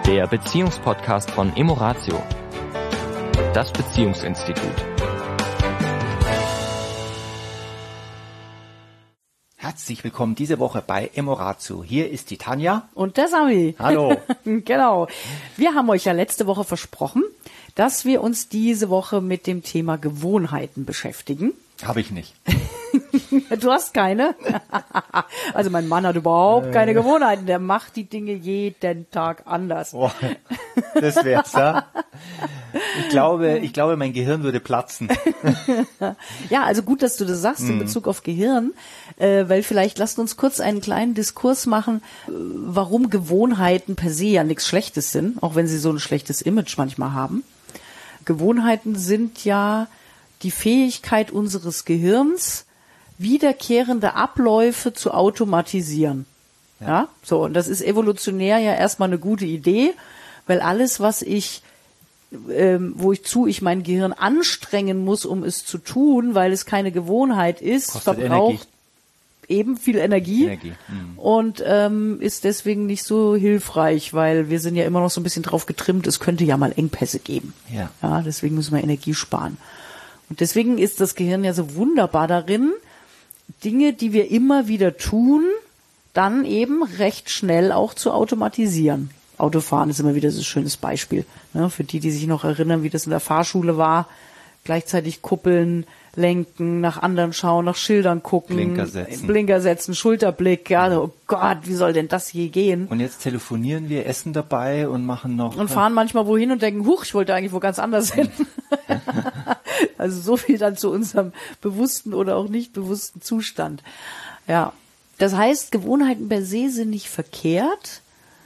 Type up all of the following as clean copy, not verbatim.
der Beziehungspodcast von Emoratio, das Beziehungsinstitut. Herzlich willkommen diese Woche bei Emoratio. Hier ist die Tanja. Und der Sami. Hallo. Genau. Wir haben euch ja letzte Woche versprochen, dass wir uns diese Woche mit dem Thema Gewohnheiten beschäftigen. Habe ich nicht. Du hast keine? Also mein Mann hat überhaupt keine Gewohnheiten. Der macht die Dinge jeden Tag anders. Boah, das wär's, ja. Ich glaube, mein Gehirn würde platzen. Ja, also gut, dass du das sagst in Bezug auf Gehirn, weil vielleicht lasst uns kurz einen kleinen Diskurs machen, warum Gewohnheiten per se ja nichts Schlechtes sind, auch wenn sie so ein schlechtes Image manchmal haben. Gewohnheiten sind ja die Fähigkeit unseres Gehirns, wiederkehrende Abläufe zu automatisieren. Ja, so, und das ist evolutionär ja erstmal eine gute Idee, weil alles, was ich mein Gehirn anstrengen muss, um es zu tun, weil es keine Gewohnheit ist, Kostet verbraucht eben viel Energie. Mhm. Und ist deswegen nicht so hilfreich, weil wir sind ja immer noch so ein bisschen drauf getrimmt, es könnte ja mal Engpässe geben. Ja, deswegen müssen wir Energie sparen. Und deswegen ist das Gehirn ja so wunderbar darin, Dinge, die wir immer wieder tun, dann eben recht schnell auch zu automatisieren. Autofahren ist immer wieder so ein schönes Beispiel. Ne? Für die sich noch erinnern, wie das in der Fahrschule war. Gleichzeitig kuppeln, lenken, nach anderen schauen, nach Schildern gucken. Blinker setzen, Schulterblick. Ja, oh Gott, wie soll denn das je gehen? Und jetzt telefonieren wir, essen dabei und machen noch... Und fahren manchmal wohin und denken, huch, ich wollte eigentlich wo ganz anders hin. Also so viel dann zu unserem bewussten oder auch nicht bewussten Zustand. Ja, das heißt, Gewohnheiten per se sind nicht verkehrt,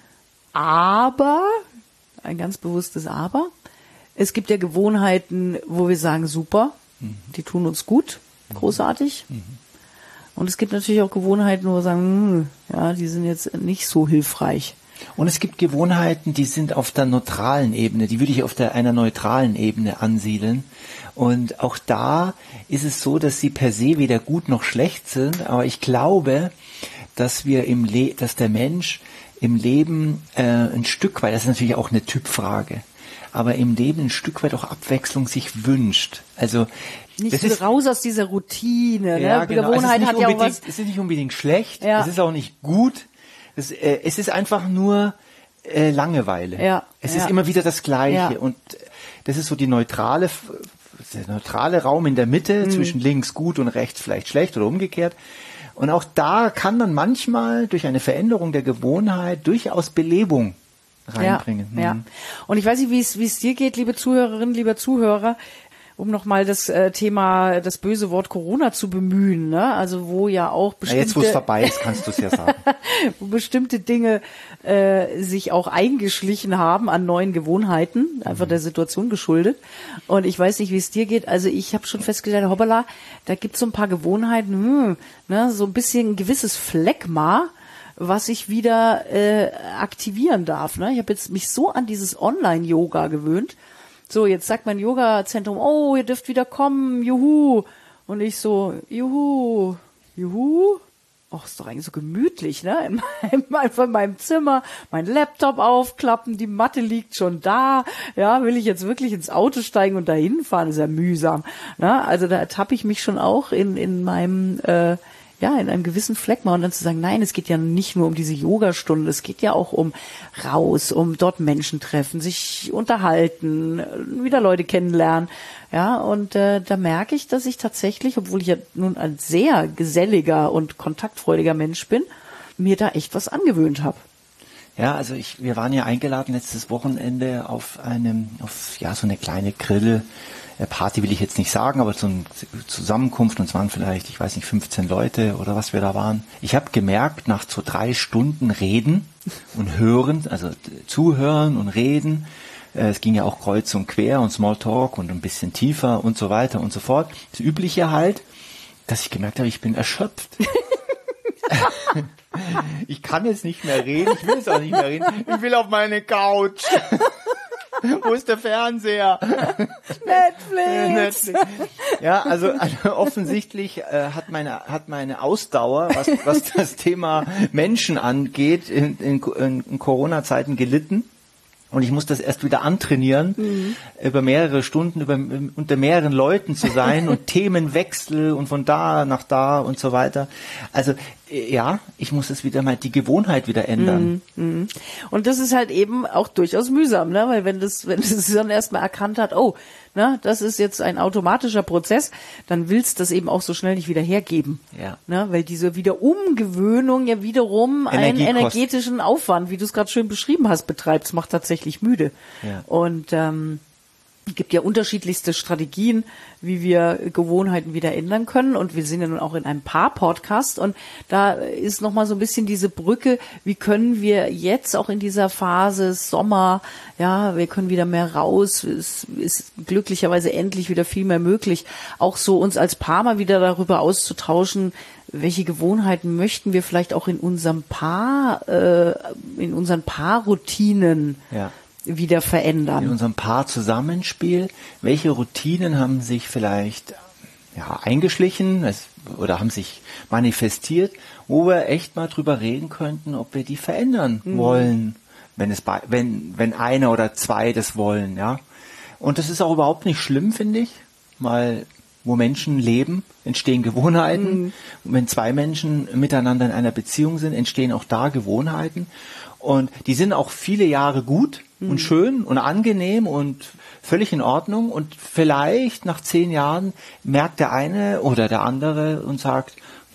aber, ein ganz bewusstes Aber, es gibt ja Gewohnheiten, wo wir sagen, super, die tun uns gut, großartig. Und es gibt natürlich auch Gewohnheiten, wo wir sagen, ja, die sind jetzt nicht so hilfreich. Und es gibt Gewohnheiten, die sind auf der neutralen Ebene, die würde ich auf einer neutralen Ebene ansiedeln. Und auch da ist es so, dass sie per se weder gut noch schlecht sind, aber ich glaube, dass dass der Mensch im Leben ein Stück weit, das ist natürlich auch eine Typfrage, aber im Leben ein Stück weit auch Abwechslung sich wünscht. Also nicht so raus aus dieser Routine. Ja, ne? genau. Gewohnheit hat ja auch was. Es ist nicht unbedingt schlecht, ja. Es ist auch nicht gut. Es ist einfach nur Langeweile. Ja. Es ist immer wieder das Gleiche. Ja. Und das ist so der neutrale Raum in der Mitte, zwischen links gut und rechts vielleicht schlecht oder umgekehrt. Und auch da kann man manchmal durch eine Veränderung der Gewohnheit durchaus Belebung reinbringen. Ja. Und ich weiß nicht, wie es dir geht, liebe Zuhörerinnen, lieber Zuhörer, um nochmal das Thema, das böse Wort Corona zu bemühen, ne? Also wo ja auch bestimmte... Jetzt, wo es vorbei ist, kannst du es ja sagen. Wo bestimmte Dinge sich auch eingeschlichen haben an neuen Gewohnheiten, einfach der Situation geschuldet. Und ich weiß nicht, wie es dir geht. Also ich habe schon festgestellt, hoppala, da gibt es so ein paar Gewohnheiten, so ein bisschen ein gewisses Phlegma, was ich wieder aktivieren darf. Ne? Ich habe jetzt mich so an dieses Online-Yoga gewöhnt. So, jetzt sagt mein Yoga-Zentrum, oh, ihr dürft wieder kommen, juhu. Und ich so, juhu. Ach, ist doch eigentlich so gemütlich, ne? Einfach in meinem Zimmer, mein Laptop aufklappen, die Matte liegt schon da. Ja, will ich jetzt wirklich ins Auto steigen und dahin fahren? Ist ja mühsam. Ne? Also da ertappe ich mich schon auch in meinem in einem gewissen Phlegma und dann zu sagen, nein, es geht ja nicht nur um diese Yogastunde, es geht ja auch um raus, um dort Menschen treffen, sich unterhalten, wieder Leute kennenlernen. Ja, und da merke ich, dass ich tatsächlich, obwohl ich ja nun ein sehr geselliger und kontaktfreudiger Mensch bin, mir da echt was angewöhnt habe. Ja, also wir waren ja eingeladen letztes Wochenende auf so eine kleine Party will ich jetzt nicht sagen, aber so eine Zusammenkunft, und es waren vielleicht, 15 Leute oder was wir da waren. Ich habe gemerkt, nach so 3 Stunden Reden und Hören, also Zuhören und Reden, es ging ja auch kreuz und quer und Smalltalk und ein bisschen tiefer und so weiter und so fort. Das Übliche halt, dass ich gemerkt habe, ich bin erschöpft. Ich kann jetzt nicht mehr reden, ich will jetzt auch nicht mehr reden, ich will auf meine Couch. Wo ist der Fernseher? Netflix. Ja, also offensichtlich hat meine Ausdauer, was das Thema Menschen angeht, in Corona-Zeiten gelitten. Und ich muss das erst wieder antrainieren, über mehrere Stunden, unter mehreren Leuten zu sein und Themenwechsel und von da nach da und so weiter. Also ja, ich muss es wieder mal, die Gewohnheit wieder ändern. Und das ist halt eben auch durchaus mühsam, ne? Weil wenn das dann erstmal erkannt hat, oh, ne, das ist jetzt ein automatischer Prozess, dann willst du das eben auch so schnell nicht wieder hergeben. Ja. Ne? Weil diese Wiederumgewöhnung ja wiederum einen energetischen Aufwand, wie du es gerade schön beschrieben hast, betreibt. Es macht tatsächlich müde. Ja. Und es gibt ja unterschiedlichste Strategien, wie wir Gewohnheiten wieder ändern können. Und wir sind ja nun auch in einem Paar-Podcast. Und da ist nochmal so ein bisschen diese Brücke, wie können wir jetzt auch in dieser Phase Sommer, ja, wir können wieder mehr raus. Es ist glücklicherweise endlich wieder viel mehr möglich. Auch so uns als Paar mal wieder darüber auszutauschen, welche Gewohnheiten möchten wir vielleicht auch in unserem Paar, in unseren Paarroutinen wieder verändern. In unserem Paarzusammenspiel, welche Routinen haben sich vielleicht eingeschlichen oder haben sich manifestiert, wo wir echt mal drüber reden könnten, ob wir die verändern wollen, wenn einer oder zwei das wollen, ja. Und das ist auch überhaupt nicht schlimm, finde ich, weil wo Menschen leben, entstehen Gewohnheiten. Und wenn zwei Menschen miteinander in einer Beziehung sind, entstehen auch da Gewohnheiten. Und die sind auch viele Jahre gut und schön und angenehm und völlig in Ordnung. Und vielleicht nach 10 Jahren merkt der eine oder der andere und sagt,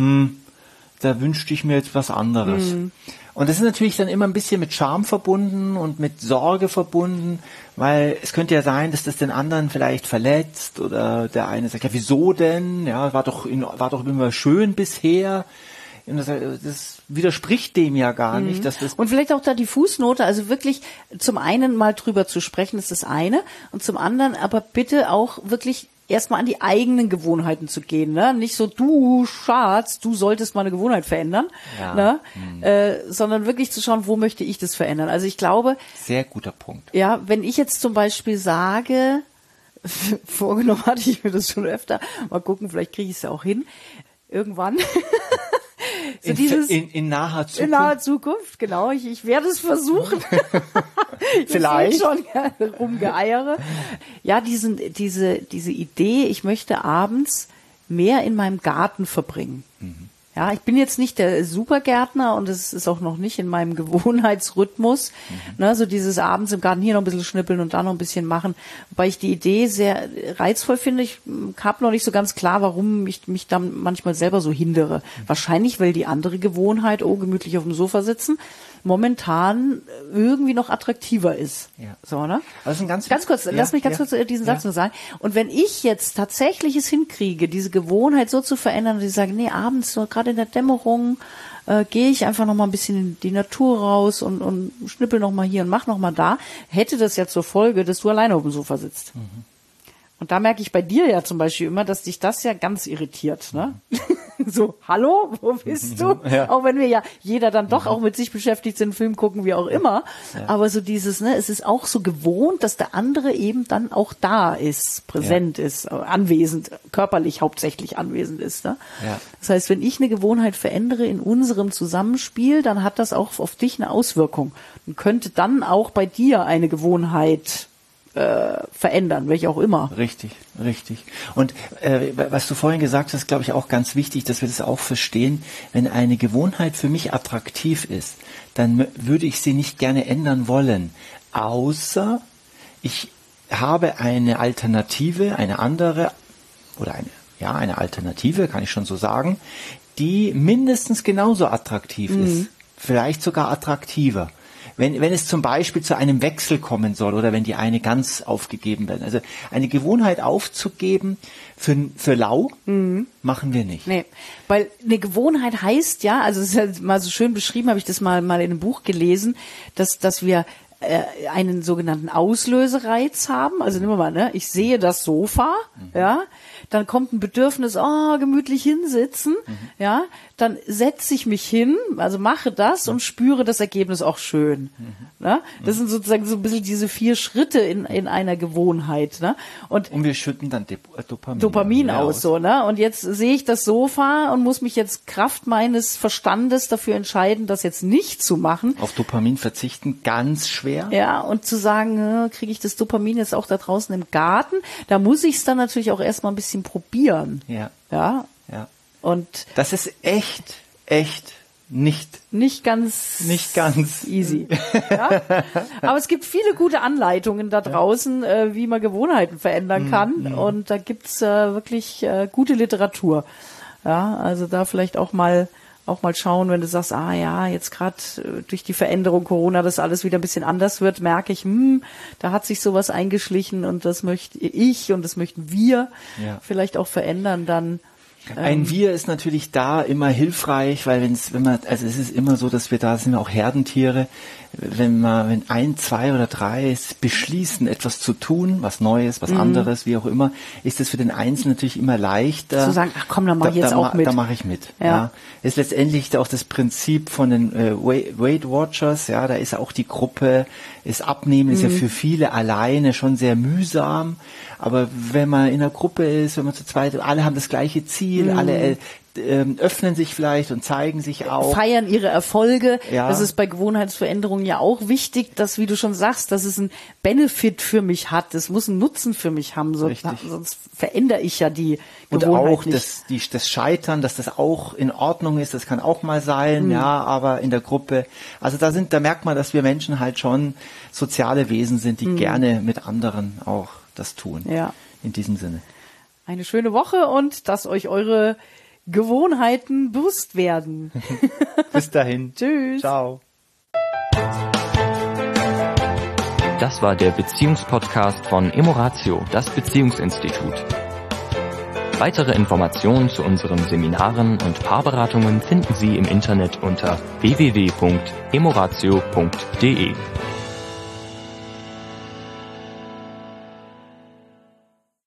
da wünschte ich mir jetzt was anderes. Und das ist natürlich dann immer ein bisschen mit Scham verbunden und mit Sorge verbunden, weil es könnte ja sein, dass das den anderen vielleicht verletzt oder der eine sagt, ja wieso denn? Ja, war doch immer schön bisher. Und das widerspricht dem ja gar nicht. Dass das und vielleicht auch da die Fußnote, also wirklich zum einen mal drüber zu sprechen, ist das eine. Und zum anderen aber bitte auch wirklich erstmal an die eigenen Gewohnheiten zu gehen. Ne? Nicht so, du Schatz, du solltest mal eine Gewohnheit verändern, ne? Sondern wirklich zu schauen, wo möchte ich das verändern. Also ich glaube... Sehr guter Punkt. Ja, wenn ich jetzt zum Beispiel sage, vorgenommen hatte ich mir das schon öfter, mal gucken, vielleicht kriege ich es ja auch hin, irgendwann... So in naher Zukunft? In naher Zukunft, genau. Ich werde es versuchen. Vielleicht. Schon rumgeeiere. Ja, diese Idee, ich möchte abends mehr in meinem Garten verbringen. Ja, ich bin jetzt nicht der Supergärtner und es ist auch noch nicht in meinem Gewohnheitsrhythmus. Ne, so dieses abends im Garten hier noch ein bisschen schnippeln und da noch ein bisschen machen. Wobei ich die Idee sehr reizvoll finde. Ich habe noch nicht so ganz klar, warum ich mich dann manchmal selber so hindere. Wahrscheinlich, weil die andere Gewohnheit, gemütlich auf dem Sofa sitzen, momentan irgendwie noch attraktiver ist. Ja. So, ne? Also ganz kurz, lass mich ganz kurz diesen Satz nur sagen. Und wenn ich jetzt tatsächlich es hinkriege, diese Gewohnheit so zu verändern, dass ich sage, nee, abends, so gerade in der Dämmerung, gehe ich einfach noch mal ein bisschen in die Natur raus und schnippel noch mal hier und mach noch mal da, hätte das ja zur Folge, dass du alleine auf dem Sofa sitzt. Und da merke ich bei dir ja zum Beispiel immer, dass dich das ja ganz irritiert, ne? So, hallo, wo bist du? Ja. Auch wenn wir ja jeder dann doch auch mit sich beschäftigt sind, Film gucken, wie auch immer. Ja. Aber so dieses, ne, es ist auch so gewohnt, dass der andere eben dann auch da ist, präsent ist, anwesend, körperlich hauptsächlich anwesend ist, ne? Ja. Das heißt, wenn ich eine Gewohnheit verändere in unserem Zusammenspiel, dann hat das auch auf dich eine Auswirkung und könnte dann auch bei dir eine Gewohnheit verändern, welche auch immer. Richtig. Und was du vorhin gesagt hast, glaube ich auch ganz wichtig, dass wir das auch verstehen. Wenn eine Gewohnheit für mich attraktiv ist, dann würde ich sie nicht gerne ändern wollen, außer ich habe eine Alternative, eine andere oder eine Alternative, kann ich schon so sagen, die mindestens genauso attraktiv ist, vielleicht sogar attraktiver. Wenn es zum Beispiel zu einem Wechsel kommen soll oder wenn die eine ganz aufgegeben werden. Also eine Gewohnheit aufzugeben für lau machen wir nicht. Nee, weil eine Gewohnheit heißt ja, also es ist ja mal so schön beschrieben, habe ich das mal in einem Buch gelesen, dass wir einen sogenannten Auslösereiz haben. Also nehmen wir mal, ne, ich sehe das Sofa, ja, dann kommt ein Bedürfnis, gemütlich hinsitzen, ja, dann setze ich mich hin, also mache das und spüre das Ergebnis auch schön. Ne? Das sind sozusagen so ein bisschen diese 4 Schritte in einer Gewohnheit. Ne? Und wir schütten dann Dopamin aus. So, ne? Und jetzt sehe ich das Sofa und muss mich jetzt Kraft meines Verstandes dafür entscheiden, das jetzt nicht zu machen. Auf Dopamin verzichten, ganz schwer. Ja, und zu sagen, kriege ich das Dopamin jetzt auch da draußen im Garten? Da muss ich es dann natürlich auch erstmal ein bisschen probieren. Ja. Ja. Und das ist echt nicht ganz easy. Ja? Aber es gibt viele gute Anleitungen da draußen, wie man Gewohnheiten verändern kann. Und da gibt's wirklich gute Literatur. Ja, also da vielleicht auch mal schauen, wenn du sagst, jetzt gerade durch die Veränderung Corona, dass alles wieder ein bisschen anders wird, merke ich, da hat sich sowas eingeschlichen und das möchte ich und das möchten wir vielleicht auch verändern, dann ein Wir ist natürlich da immer hilfreich, weil es ist immer so, dass da sind wir auch Herdentiere, wenn 1, 2 oder 3 beschließen, etwas zu tun, was Neues, was anderes, wie auch immer, ist es für den Einzelnen natürlich immer leichter. Zu sagen, ach komm, dann mach ich jetzt auch mit. Da mache ich mit. Ja. Ist letztendlich auch das Prinzip von den Weight Watchers, da ist auch die Gruppe, ist Abnehmen, ist ja für viele alleine schon sehr mühsam, aber wenn man in einer Gruppe ist, wenn man zu zweit, alle haben das gleiche Ziel, alle öffnen sich vielleicht und zeigen sich auch. Feiern ihre Erfolge. Ja. Das ist bei Gewohnheitsveränderungen ja auch wichtig, dass, wie du schon sagst, dass es einen Benefit für mich hat. Das muss einen Nutzen für mich haben. Sonst verändere ich ja die Gewohnheit und auch nicht. Das Scheitern, dass das auch in Ordnung ist, das kann auch mal sein, aber in der Gruppe. Also da merkt man, dass wir Menschen halt schon soziale Wesen sind, die gerne mit anderen auch das tun. Ja. In diesem Sinne. Eine schöne Woche und dass euch eure Gewohnheiten bewusst werden. Bis dahin. Tschüss. Ciao. Das war der Beziehungspodcast von Emoratio, das Beziehungsinstitut. Weitere Informationen zu unseren Seminaren und Paarberatungen finden Sie im Internet unter www.emoratio.de.